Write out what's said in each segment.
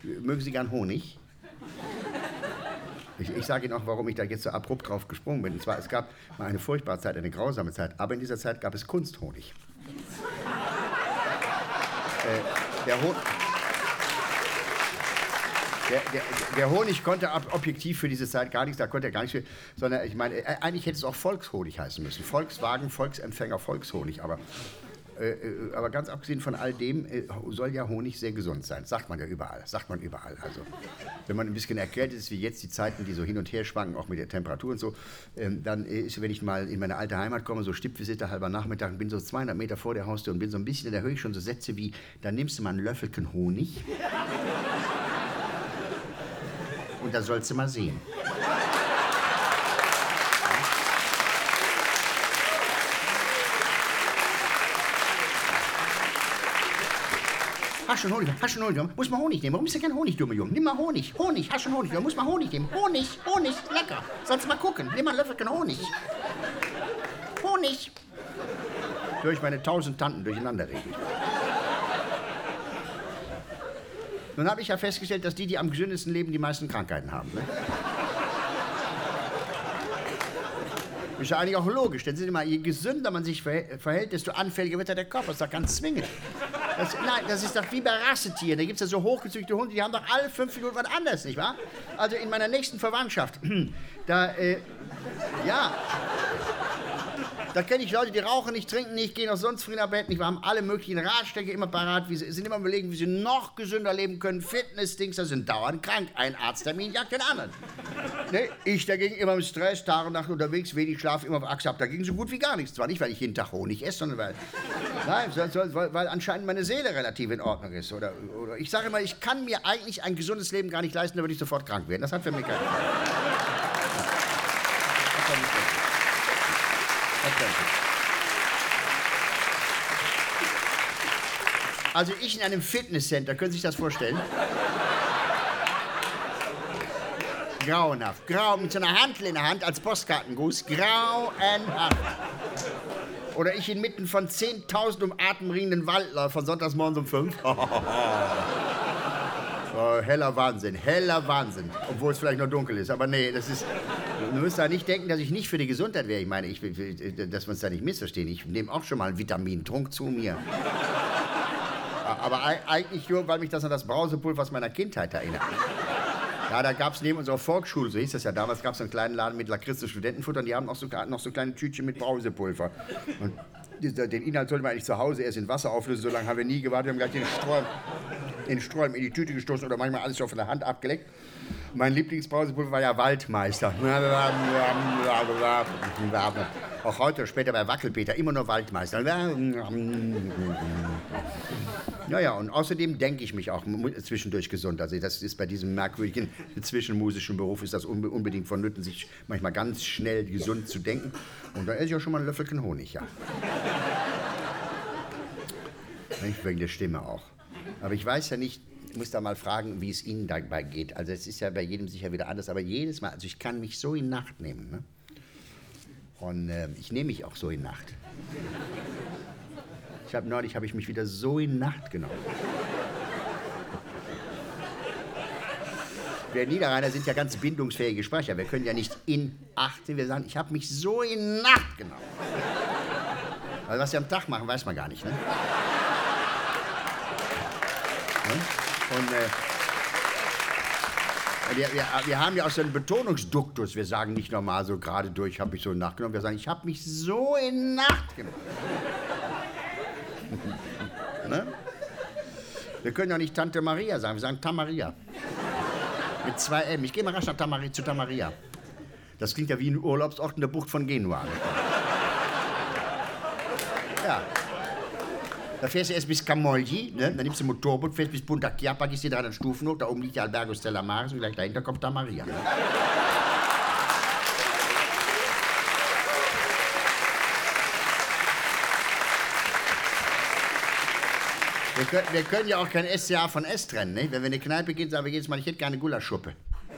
Mögen Sie gern Honig? Ich sage Ihnen auch, warum ich da jetzt so abrupt drauf gesprungen bin. Und zwar, es gab mal eine furchtbare Zeit, eine grausame Zeit, aber in dieser Zeit gab es Kunsthonig. Der Honig konnte objektiv für diese Zeit gar nichts, da konnte er gar nichts für, sondern ich meine, eigentlich hätte es auch Volkshonig heißen müssen. Volkswagen, Volksempfänger, Volkshonig, aber ganz abgesehen von all dem soll ja Honig sehr gesund sein. Sagt man ja überall, Also, wenn man ein bisschen erkältet ist, wie jetzt die Zeiten, die so hin und her schwanken, auch mit der Temperatur und so, dann ist, wenn ich mal in meine alte Heimat komme, so Stippvisite, halber Nachmittag, bin so 200 Meter vor der Haustür und bin so ein bisschen, da höre ich schon so Sätze wie, dann nimmst du mal einen Löffelchen Honig und da sollst du mal sehen. Hast schon Honig? Muss mal Honig nehmen. Warum ist ja kein Honig, dumme Junge? Nimm mal Honig. Hast schon Honig? Muss mal Honig nehmen. Honig, lecker. Sollst mal gucken. Nimm mal einen Löffelchen Honig. Honig. Durch meine 1000 Tanten durcheinander reden. Nun habe ich ja festgestellt, dass die am gesündesten leben, die meisten Krankheiten haben. Ne? Ist ja eigentlich auch logisch. Denn je gesünder man sich verhält, desto anfälliger wird ja der Körper. Das ist doch ganz zwingend. Nein, das ist doch wie bei Rassetieren. Da gibt es ja so hochgezüchtete Hunde, die haben doch alle 5 Minuten was anderes, nicht wahr? Also in meiner nächsten Verwandtschaft, da kenne ich Leute, die rauchen nicht, trinken nicht, gehen auch sonst früh nach Bett nicht. Wir haben alle möglichen Ratschläge immer parat, sind immer überlegen, wie sie noch gesünder leben können. Fitness-Dings, da sind dauernd krank. Ein Arzttermin jagt den anderen. Ne? Ich dagegen immer im Stress, Tag und Nacht unterwegs, wenig Schlaf, immer auf Achse ab. Dagegen so gut wie gar nichts. Zwar nicht, weil ich jeden Tag Honig esse, sondern weil anscheinend meine Seele relativ in Ordnung ist. Oder ich sage immer, ich kann mir eigentlich ein gesundes Leben gar nicht leisten, da würde ich sofort krank werden. Das hat für mich keinen Fall. Also ich in einem Fitnesscenter, können Sie sich das vorstellen? Grauenhaft. Grau mit so einer Hantel in der Hand als Postkartengruß. Grauenhaft. Oder ich inmitten von 10.000 um Atemringenden Waldläufern sonntags morgens um 5. Oh, heller Wahnsinn. Obwohl es vielleicht noch dunkel ist. Aber nee, das ist... Du müsst da nicht denken, dass ich nicht für die Gesundheit wäre. Ich meine, dass wir uns da nicht missverstehen. Ich nehme auch schon mal einen Vitamintrunk zu mir. Aber eigentlich nur, weil mich das an das Brausepulver aus meiner Kindheit erinnert. Ja, da gab es neben unserer Volksschule, so hieß das ja damals, gab es einen kleinen Laden mit Lakritz und Studentenfutter und die haben noch so kleine Tütchen mit Brausepulver. Und den Inhalt sollte man eigentlich zu Hause erst in Wasser auflösen, so lange haben wir nie gewartet. Wir haben gleich den Sträumen in die Tüte gestoßen oder manchmal alles schon von der Hand abgeleckt. Mein Lieblingsbrausepulver war ja Waldmeister. Auch heute, später bei Wackelpeter, immer nur Waldmeister. Ja, und außerdem denke ich mich auch zwischendurch gesund. Also das ist bei diesem merkwürdigen zwischenmusischen Beruf ist das unbedingt vonnöten, sich manchmal ganz schnell gesund zu denken. Und da esse ich auch schon mal ein Löffelchen Honig, ja. Nicht wegen der Stimme auch. Aber ich weiß ja nicht, ich muss da mal fragen, wie es Ihnen dabei geht. Also es ist ja bei jedem sicher wieder anders, aber jedes Mal, also ich kann mich so in Nacht nehmen. Ne? Und ich nehme mich auch so in Nacht. Neulich habe ich mich wieder so in Nacht genommen. Wir Niederrheiner sind ja ganz bindungsfähige Sprecher. Wir können ja nicht in Acht, wir sagen, ich habe mich so in Nacht genommen. Also was Sie am Tag machen, weiß man gar nicht. Ne? Und wir haben ja auch so einen Betonungsduktus. Wir sagen nicht normal so gerade durch, habe ich so in Nacht genommen. Wir sagen, ich habe mich so in Nacht genommen. Ne? Wir können ja nicht Tante Maria sagen, wir sagen Tamaria. Mit 2 M. Ich gehe mal rasch nach zu Tamaria. Das klingt ja wie ein Urlaubsort in der Bucht von Genua. Ja. Da fährst du erst bis Camogli, ne? Dann nimmst du ein Motorboot, fährst bis Punta Chiappa, gehst die 300 Stufen hoch, da oben liegt der Albergo Stella Maris und gleich dahinter kommt Tamaria. Ne? Wir können ja auch kein SCA von S trennen, ne? Wenn wir in eine Kneipe gehen, sagen wir jedes Mal, ich hätte gerne Gulaschsuppe.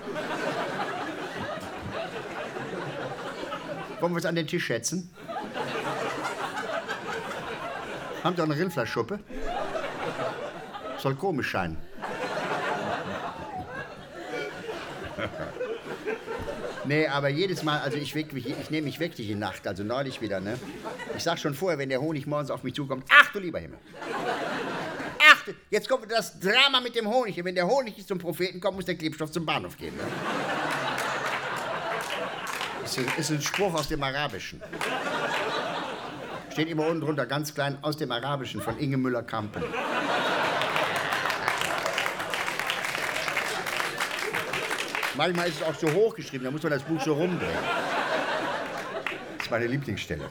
Wollen wir es an den Tisch schätzen? Haben Sie auch eine Rindfleischschuppe? Soll komisch scheinen. Nee, aber jedes Mal, also ich nehme mich wirklich in Nacht, also neulich wieder, ne? Ich sag schon vorher, wenn der Honig morgens auf mich zukommt, ach du lieber Himmel. Ach, jetzt kommt das Drama mit dem Honig. Wenn der Honig nicht zum Propheten kommt, muss der Klebstoff zum Bahnhof gehen. Ne? Ist ein Spruch aus dem Arabischen. Steht immer unten drunter, ganz klein, aus dem Arabischen von Inge Müller-Kampen. Manchmal ist es auch so hochgeschrieben, da muss man das Buch so rumdrehen. Das ist meine Lieblingsstelle.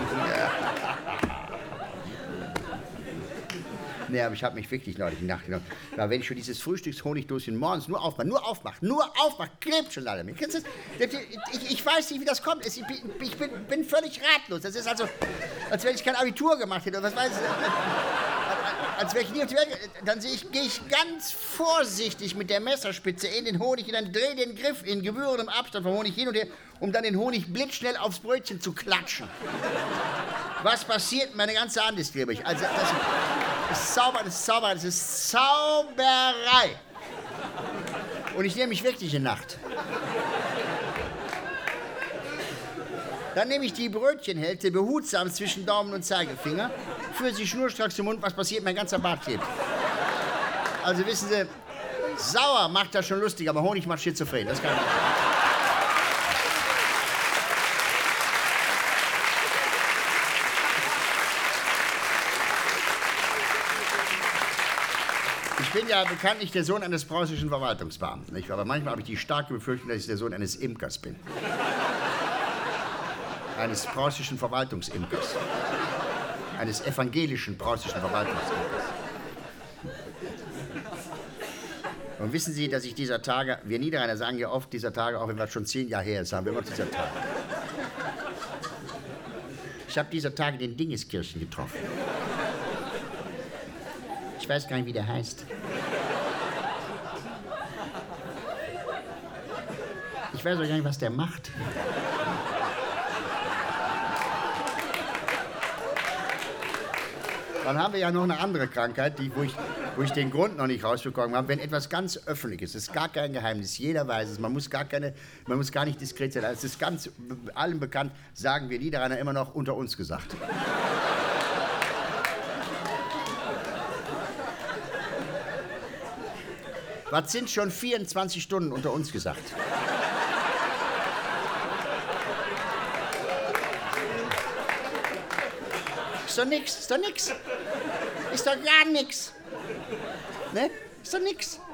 Nee, aber ich habe mich wirklich neulich in die Nacht genommen. Ja, wenn ich schon dieses Frühstückshonigdoschen morgens nur aufmache, klebt schon alle mit. Ich weiß nicht, wie das kommt. Ich bin völlig ratlos. Das ist also, als wenn ich kein Abitur gemacht hätte. Was weiß ich, als wäre ich nie auf die Welt. Dann gehe ich ganz vorsichtig mit der Messerspitze in den Honig und dann drehe den Griff in gebührendem Abstand vom Honig hin und her, um dann den Honig blitzschnell aufs Brötchen zu klatschen. Was passiert? Meine ganze Hand ist klebrig. Also, das ist Zauberei. Und ich nehme mich wirklich in Nacht. Dann nehme ich die Brötchenhälfte behutsam zwischen Daumen und Zeigefinger, führe sie schnurstracks zum Mund, was passiert? Mein ganzer Bart klebt. Also wissen Sie, sauer macht das schon lustig, aber Honig macht schizophren. Das kann ich nicht. Ich bin ja bekanntlich der Sohn eines preußischen Verwaltungsbeamten, nicht? Aber manchmal habe ich die starke Befürchtung, dass ich der Sohn eines Imkers bin. Eines preußischen Verwaltungsimkers. Eines evangelischen preußischen Verwaltungsimkers. Und wissen Sie, dass ich dieser Tage, wir Niederrheiner sagen ja oft dieser Tage, auch wenn das schon 10 Jahre her ist, sagen wir immer dieser Tage. Ich habe dieser Tage den Dingeskirchen getroffen. Ich weiß gar nicht, wie der heißt. Ich weiß auch gar nicht, was der macht. Dann haben wir ja noch eine andere Krankheit, wo ich den Grund noch nicht rausbekommen habe. Wenn etwas ganz Öffentliches ist, gar kein Geheimnis, jeder weiß es, man muss gar nicht diskret sein. Es ist ganz allen bekannt, sagen wir Niederrheiner immer noch unter uns gesagt. Was sind schon 24 Stunden unter uns gesagt? Ist doch nix. Ist doch gar nix. Ne? Ist doch nix.